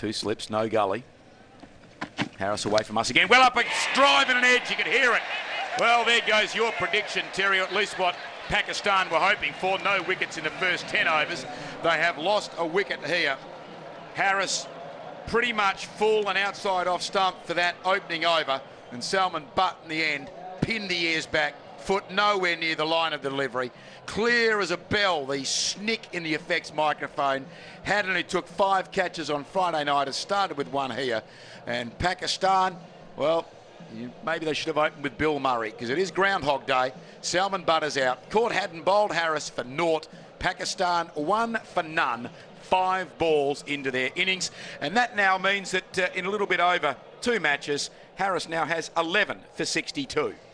2 slips, no gully. Harris away from us again. Well up, a drive and an edge. You can hear it. Well, there goes your prediction, Terry, or at least what Pakistan were hoping for. No wickets in the first 10 overs. They have lost a wicket here. Harris pretty much full and outside off stump for that opening over. And Salman Butt in the end pinned the ears back, foot nowhere near the line of delivery. Clear as a bell, the snick in the effects microphone. Haddon, who took 5 catches on Friday night, has started with 1 here. And Pakistan, well, maybe they should have opened with Bill Murray, because it is Groundhog Day. Salman Butt is out. Caught Haddon, bowled Harris for naught. Pakistan 1 for none. 5 balls into their innings. And that now means that in a little bit over 2 matches, Harris now has 11 for 62.